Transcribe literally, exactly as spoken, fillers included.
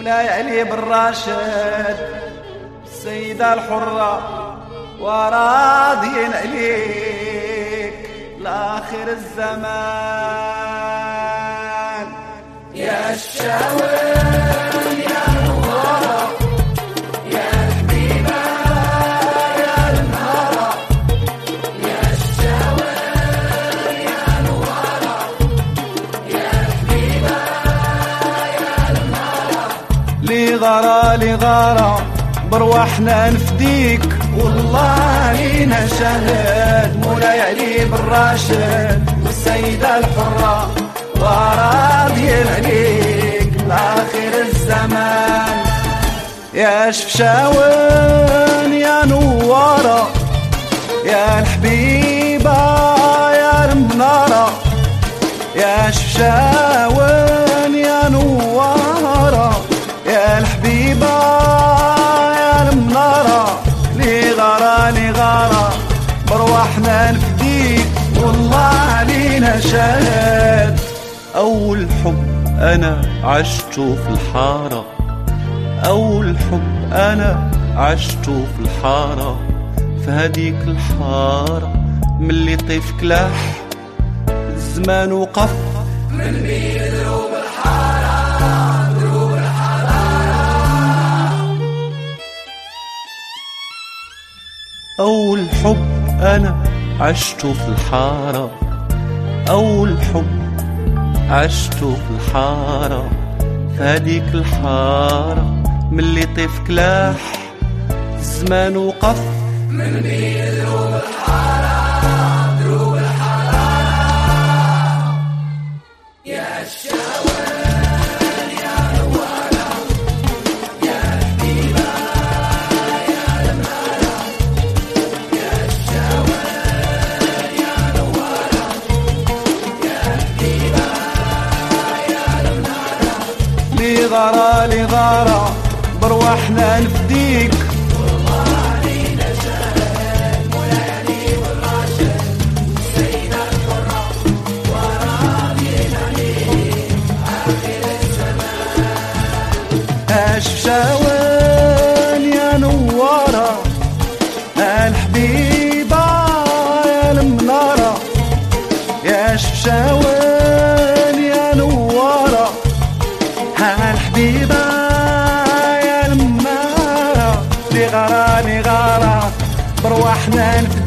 وليالي بالراشد السيدة الحرة وراضين عليك لآخر الزمان. يا الشاوين يا نوارة يا حبيبة يا المهرة، يا الشاوين يا نوارة يا حبيبة يا المهرة. لغارة لغارة برواحنا نفديك والله لينا شهد مولاي علي بالراشد والسيدة الحرة وراضين عليك لآخر الزمان. يا شفشاون يا نوارة يا الحبيبة يا المنارة، يا شفشاون يا نوارة يا الحبيبة يا المنارة. لغارة لغارة برواحنا نفديك والله علينا شهد. أول حب أنا عشته في الحارة، أول حب أنا عشته في الحارة، في هديك الحارة ملي طيف كلاح الزمان وقف من بين دروب الحارة دروب الحرارة. أول حب أنا عشته في الحارة، أول حب عشته في الحارة، في هديك الحارة ملي طيف كلاح الزمان وقف من بين دروب الحارة دروب الحرارة. يا الشاوين يا نوارة يا حبيبة يا المهرة، يا الشاوين يا نوارة يا حبيبة يا المهرة. لغارة لغارة برواحنا نفديك والله علينا شهد مولاي علي بالراشد السيدة الحرة وراضين عليك آخر الزمان. الشاوين يا نوارة الحبيبة يا المنارة، يا شفشاوين يا نوارة الحبيبة يا المنارة. لغارة لغارة برواحنا نفديك